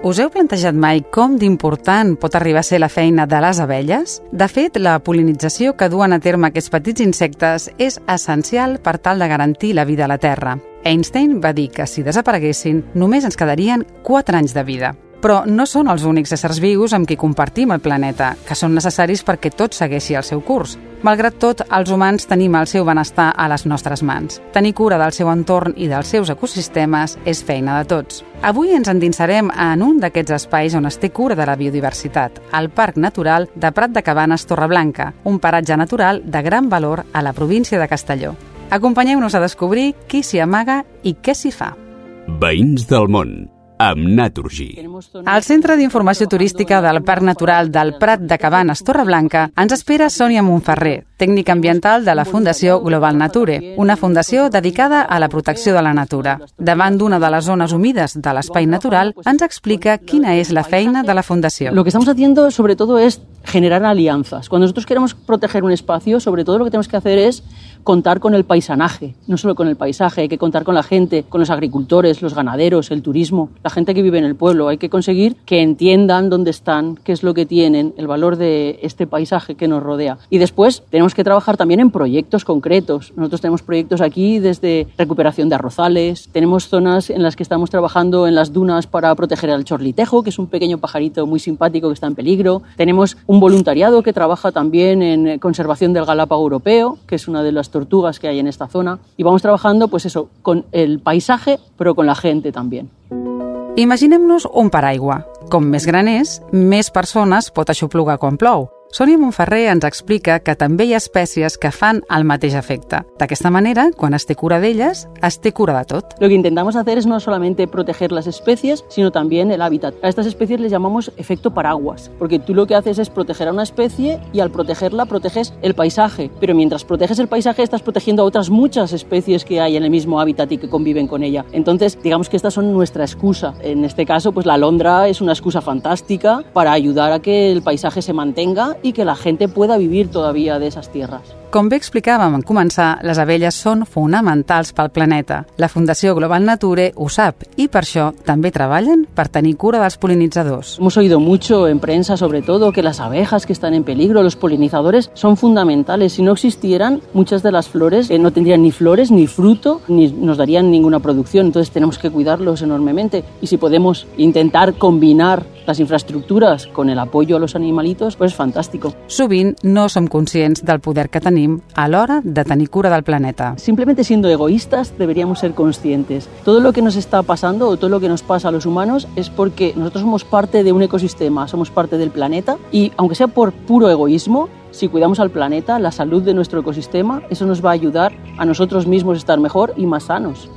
Us heu plantejat mai com d'important pot arribar a ser la feina de les abelles? De fet, la pol·linització que duen a terme aquests petits insectes és essencial per tal de garantir la vida a la Terra. Einstein va dir que si desapareguessin, només ens quedarien 4 anys de vida. Però no són els únics éssers vius amb qui compartim el planeta, que són necessaris perquè tot segueixi el seu curs. Malgrat tot, els humans tenim el seu benestar a les nostres mans. Tenir cura del seu entorn i dels seus ecosistemes és feina de tots. Avui ens endinsarem en un d'aquests espais on es té cura de la biodiversitat, el Parc Natural de Prat de Cabanes Torreblanca, un paratge natural de gran valor a la província de Castelló. Acompanyeu-nos a descobrir qui s'hi amaga i què s'hi fa. Veïns del món, amb Naturgy. Al Centre d'Informació Turística del Parc Natural del Prat de Cabanes Torreblanca ens espera Sònia Montferrer, tècnica ambiental de la Fundació Global Nature, una fundació dedicada a la protecció de la natura. Davant d'una de les zones humides de l'espai natural, ens explica quina és la feina de la fundació. Lo que estamos haciendo sobre todo es generar alianzas. Cuando nosotros queremos proteger un espacio, sobre todo lo que tenemos que hacer es contar con el paisanaje, no solo con el paisaje, hay que contar con la gente, con los agricultores, los ganaderos, el turismo, la gente que vive en el pueblo. Hay que conseguir que entiendan dónde están, qué es lo que tienen, el valor de este paisaje que nos rodea. Y después tenemos que trabajar también en proyectos concretos. Nosotros tenemos proyectos aquí desde recuperación de arrozales, tenemos zonas en las que estamos trabajando en las dunas para proteger al chorlitejo, que es un pequeño pajarito muy simpático que está en peligro. Tenemos un voluntariado que trabaja también en conservación del galápago europeo, que es una de las tortugas que hay en esta zona. Y vamos trabajando, pues eso, con el paisaje, pero con la gente también. Imaginem-nos un paraigua. Com més gran és, més persones pot aixoplugar quan plou. Sònia Montferrer ens explica que també hi ha espècies que fan el mateix efecte. D'aquesta manera, quan es té cura d'elles, es té cura de tot. Lo que intentamos hacer es no solamente proteger las especies, sino también el hábitat. A estas especies les llamamos efecto paraguas, porque tú lo que haces es proteger a una especie y al protegerla proteges el paisaje. Pero mientras proteges el paisaje estás protegiendo a otras muchas especies que hay en el mismo hábitat y que conviven con ella. Entonces, digamos que estas son nuestra excusa. En este caso, pues la alondra es una excusa fantástica para ayudar a que el paisaje se mantenga y que la gente pueda vivir todavía de esas tierras. Com bé explicàvem en començar, les abelles són fonamentals pel planeta. La Fundació Global Nature ho sap i per això també treballen per tenir cura dels polinizadors. Hemos oído mucho en prensa, sobre todo, que las abejas que están en peligro, los polinizadores, son fundamentales. Si no existieran, muchas de las flores no tendrían ni flores, ni fruto, ni nos darían ninguna producción. Entonces tenemos que cuidarlos enormemente. Y si podemos intentar combinar las infraestructuras con el apoyo a los animalitos, pues es fantástico. Sovint no som conscients del poder que tenim a l'hora de tenir cura del planeta. Simplemente siendo egoístas deberíamos ser conscientes. Todo lo que nos está pasando o todo lo que nos pasa a los humanos es porque nosotros somos parte de un ecosistema, somos parte del planeta y aunque sea por puro egoísmo, si cuidamos al planeta, la salud de nuestro ecosistema, eso nos va a ayudar a nosotros mismos a estar mejor y más sanos.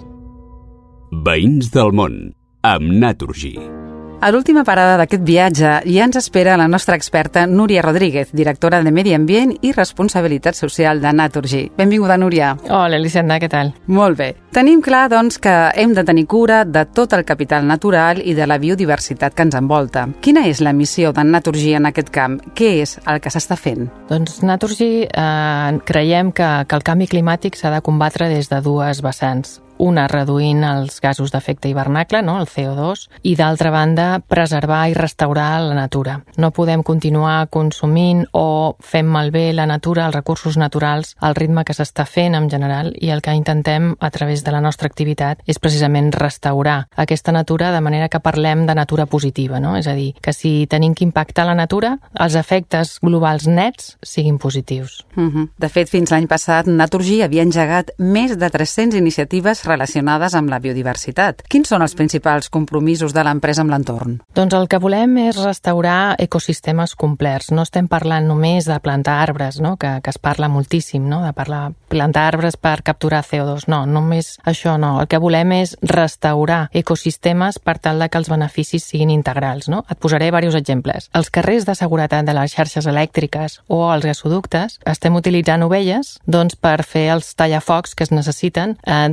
Veïns del món, amb Naturgy. A l'última parada d'aquest viatge ja ens espera la nostra experta Núria Rodríguez, directora de Medi Ambient i Responsabilitat Social de Naturgy. Benvinguda, Núria. Hola, Elisenda, què tal? Molt bé. Tenim clar, doncs, que hem de tenir cura de tot el capital natural i de la biodiversitat que ens envolta. Quina és la missió de Naturgy en aquest camp? Què és el que s'està fent? Doncs Naturgy creiem que el canvi climàtic s'ha de combatre des de dues vessants. Una, reduint els gasos d'efecte hivernacle, no? El CO2, i d'altra banda, preservar i restaurar la natura. No podem continuar consumint o fent malbé la natura, els recursos naturals, al ritme que s'està fent en general, i el que intentem a través de la nostra activitat és precisament restaurar aquesta natura de manera que parlem de natura positiva, no? És a dir, que si tenim que impactar la natura, els efectes globals nets siguin positius. De fet, fins l'any passat, Naturgy havia engegat més de 300 iniciatives relacionades amb la biodiversitat. Quins són els principals compromisos de l'empresa amb l'entorn? Doncs el que volem és restaurar ecosistemes complets. No estem parlant només de plantar arbres, no? que es parla moltíssim, no? De plantar arbres per capturar CO2. No, només això no. El que volem és restaurar ecosistemes per tal que els beneficis siguin integrals. No? Et posaré diversos exemples. Els carrers de seguretat de les xarxes elèctriques o els gasoductes estem utilitzant ovelles doncs, per fer els tallafocs que es necessiten de manera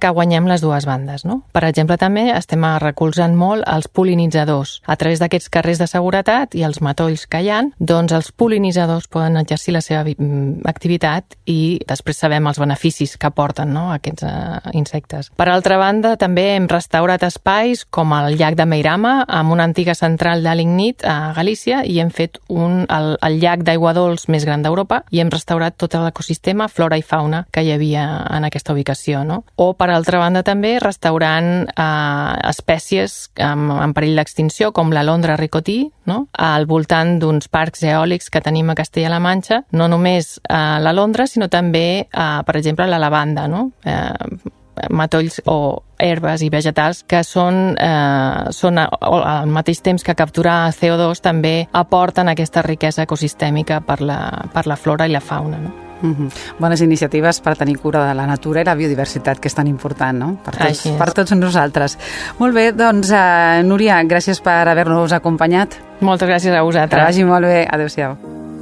que guanyem les dues bandes, no? Per exemple, també estem recolzant molt els pol·linitzadors. A través d'aquests carrers de seguretat i els matolls que hi ha, doncs els pol·linitzadors poden exercir la seva activitat i després sabem els beneficis que aporten, no?, aquests insectes. Per altra banda, també hem restaurat espais com el llac de Meirama, amb una antiga central de lignit a Galícia, i hem fet el llac d'aigua dolç més gran d'Europa i hem restaurat tot l'ecosistema, flora i fauna que hi havia en aquesta ubicació, no? O, per altra banda, també restaurant espècies en perill d'extinció, com l'alondra ricotí, no?, al voltant d'uns parcs eòlics que tenim a Castella-La Manxa, no només l'alondra, sinó també, per exemple, la lavanda, no?, matolls o herbes i vegetals que són al mateix temps que capturar CO2 també aporten aquesta riquesa ecosistèmica per la flora i la fauna, no? Bones iniciatives per tenir cura de la natura i la biodiversitat, que és tan important, no?, per tots nosaltres. Molt bé, doncs, Núria, gràcies per haver-nos acompanyat. Moltes gràcies a vosaltres. Que vagi molt bé. Adéu-siau.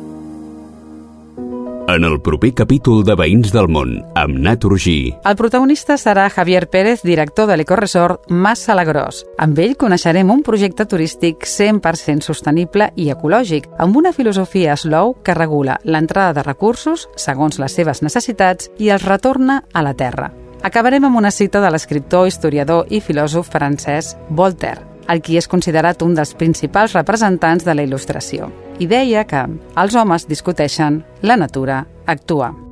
En el proper capítol de Veïns del Món, amb Naturgy. El protagonista serà Javier Pérez, director de l'ecoresort Mas Salagrós. Amb ell coneixerem un projecte turístic 100% sostenible i ecològic, amb una filosofia slow que regula l'entrada de recursos segons les seves necessitats i els retorna a la terra. Acabarem amb una cita de l'escriptor, historiador i filòsof francès Voltaire, el qui és considerat un dels principals representants de la il·lustració. I deia que els homes discuteixen, la natura actua.